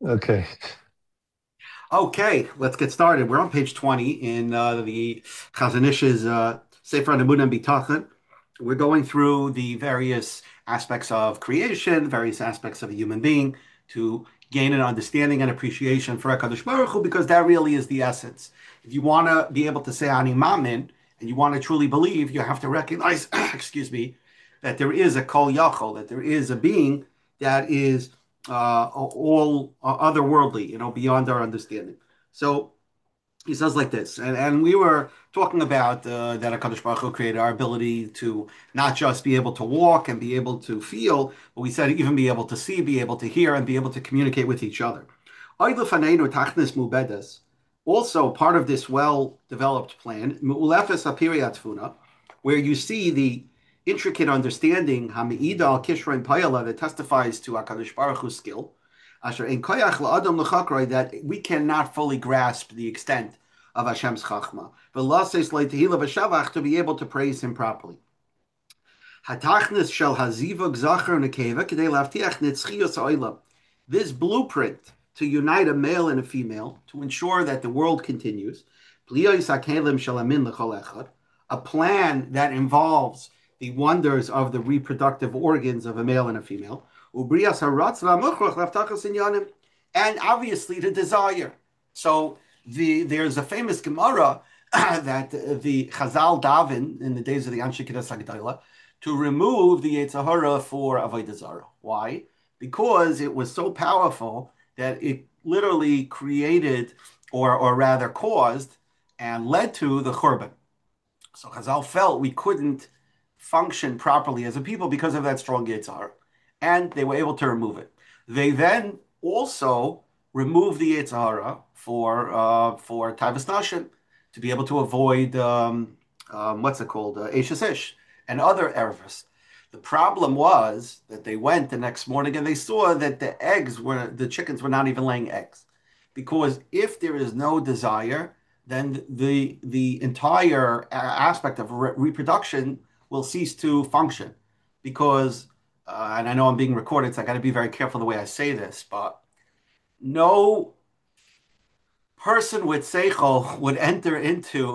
Okay. Okay, let's get started. We're on page 20 in the Chazon Ish's Sefer Nebunim Bitachon. We're going through the various aspects of creation, various aspects of a human being to gain an understanding and appreciation for HaKadosh Baruch Hu, because that really is the essence. If you want to be able to say Ani Mamin, and you want to truly believe, you have to recognize, excuse me, that there is a Kol Yachol, that there is a being that is all otherworldly, beyond our understanding. So he says like this, and we were talking about that HaKadosh Baruch Hu created our ability to not just be able to walk and be able to feel, but we said even be able to see, be able to hear, and be able to communicate with each other. Also, part of this well-developed plan, where you see the intricate understanding that testifies to HaKadosh Baruch Hu's skill, that we cannot fully grasp the extent of Hashem's chachma, to be able to praise Him properly. This blueprint to unite a male and a female to ensure that the world continues, a plan that involves the wonders of the reproductive organs of a male and a female, and obviously the desire. So there's a famous Gemara that the Chazal daven in the days of the Anshe Kiddush Hagdolah to remove the Yetzer Hara for Avodah Zarah. Why? Because it was so powerful that it literally created, or rather caused, and led to the Churban. So Chazal felt we couldn't function properly as a people because of that strong Yetzer Hara, and they were able to remove it. They then also removed the Yetzer Hara for Taivas Nashim to be able to avoid what's it called, Ashes Ish and other errors. The problem was that they went the next morning and they saw that the chickens were not even laying eggs, because if there is no desire, then the entire aspect of reproduction will cease to function. Because, and I know I'm being recorded, so I got to be very careful the way I say this, but no person with seichel would enter into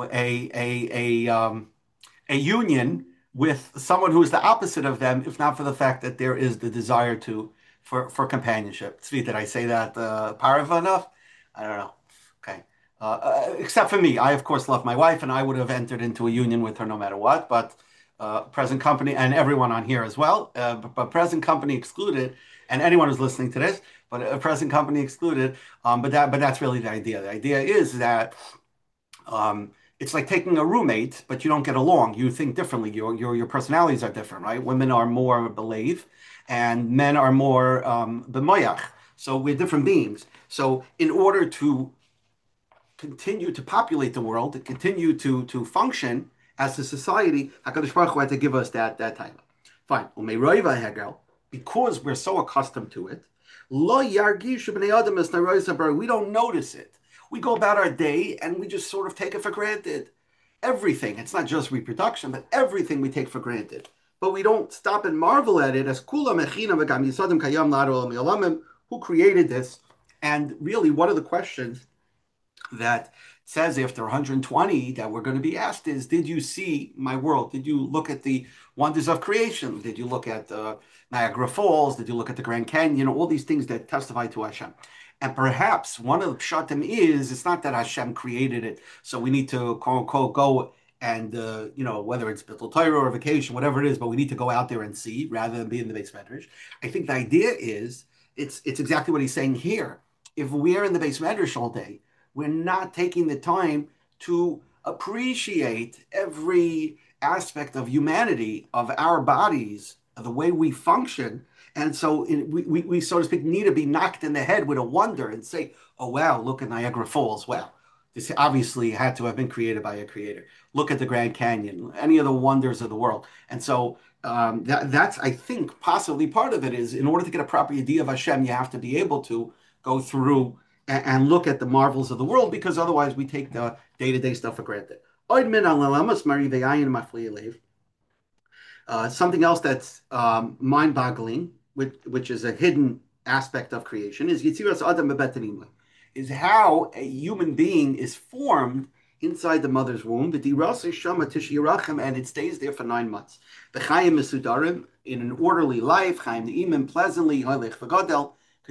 a union with someone who is the opposite of them, if not for the fact that there is the desire for companionship. Tzvi, did I say that powerful enough? I don't know. Okay. Except for me, I of course love my wife, and I would have entered into a union with her no matter what. But present company and everyone on here as well, but present company excluded, and anyone who's listening to this, but present company excluded. But that's really the idea. The idea is that it's like taking a roommate, but you don't get along. You think differently. Your personalities are different, right? Women are more believe, and men are more b'moyach. So we're different beings. So in order to continue to populate the world, to continue to function as a society, Hakadosh Baruch Hu had to give us that time. Fine. Because we're so accustomed to it, lo yargishu b'nei adam es we don't notice it. We go about our day and we just sort of take it for granted. Everything. It's not just reproduction, but everything we take for granted. But we don't stop and marvel at it as kula mechina v'gam yisadim kayam laro who created this. And really, one of the questions that says after 120 that we're going to be asked is, did you see my world? Did you look at the wonders of creation? Did you look at Niagara Falls? Did you look at the Grand Canyon? All these things that testify to Hashem. And perhaps one of the pshatim is, it's not that Hashem created it, so we need to quote unquote go and whether it's Bittul Torah or vacation, whatever it is, but we need to go out there and see rather than be in the base medrash. I think the idea is it's exactly what he's saying here. If we're in the base medrash all day, we're not taking the time to appreciate every aspect of humanity, of our bodies, of the way we function. And so we, so to speak, need to be knocked in the head with a wonder and say, oh, wow, look at Niagara Falls. Wow, this obviously had to have been created by a creator. Look at the Grand Canyon, any of the wonders of the world. And so that's, I think, possibly part of it is in order to get a proper idea of Hashem, you have to be able to go through and look at the marvels of the world, because otherwise we take the day-to-day stuff for granted. Something else that's mind-boggling, which is a hidden aspect of creation is Yitziras Adam Bebeten Imai, is how a human being is formed inside the mother's womb, and it stays there for 9 months. B'chaim Mesudarim, in an orderly life, Chaim Ne'imim, pleasantly, Hoylech V'Godel,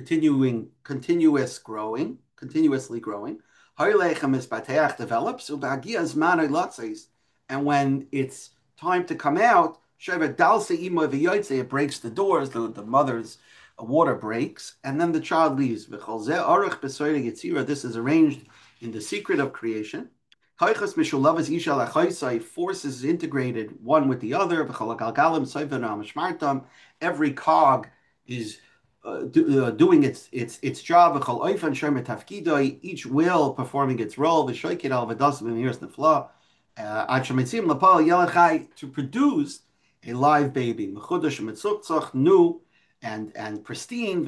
continuously growing. Hoylech HaMizbateach develops, U'B'Hagia Zman Oilatzes, and when it's time to come out, Shevet Dalse Imo V'Yoytze, it breaks the doors, the mother's water breaks, and then the child leaves. This is arranged in the secret of creation. Forces integrated one with the other. Every cog is doing its job. Each will performing its role. To produce a live baby, new and pristine.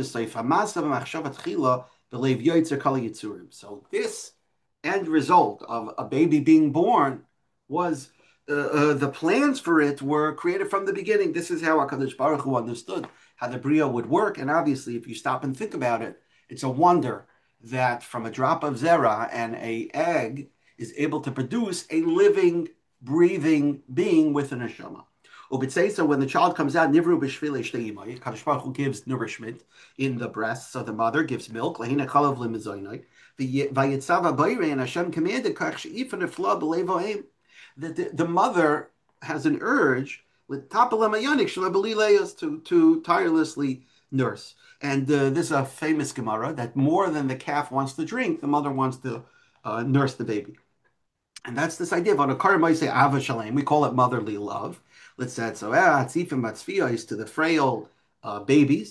So this end result of a baby being born was the plans for it were created from the beginning. This is how HaKadosh Baruch Hu understood how the Bria would work. And obviously, if you stop and think about it, it's a wonder that from a drop of zera and a egg is able to produce a living, breathing being with an neshama. So when the child comes out, Nivru b'shvile shteimai, Kadosh Baruch Hu gives nourishment in the breast, so the mother gives milk. Lahina chalav limizoinai. Vayitzava bayre, and Hashem commanded kach she'ifan efla b'levohem, that the mother has an urge with tapalamayanik shalabalileos to tirelessly nurse. And this is a famous Gemara that more than the calf wants to drink, the mother wants to nurse the baby. And that's this idea of on a say Ava Shalem. We call it motherly love. Let's say so. Tzifim Batzvia is to the frail babies.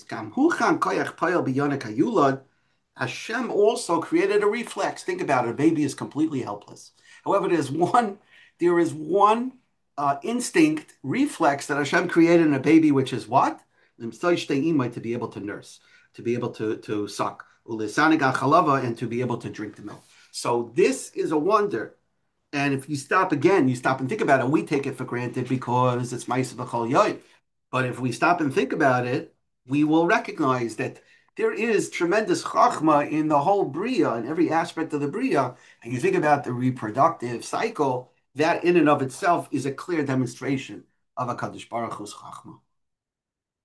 Hashem also created a reflex. Think about it. A baby is completely helpless. However, there is one instinct, reflex that Hashem created in a baby, which is what? To be able to nurse, to be able to suck, and to be able to drink the milk. So this is a wonder. And if you stop and think about it, we take it for granted because it's Ma'aseh B'chol Yom. But if we stop and think about it, we will recognize that there is tremendous chachma in the whole Bria, in every aspect of the Bria. And you think about the reproductive cycle, that in and of itself is a clear demonstration of HaKadosh Baruch Hu's chachma.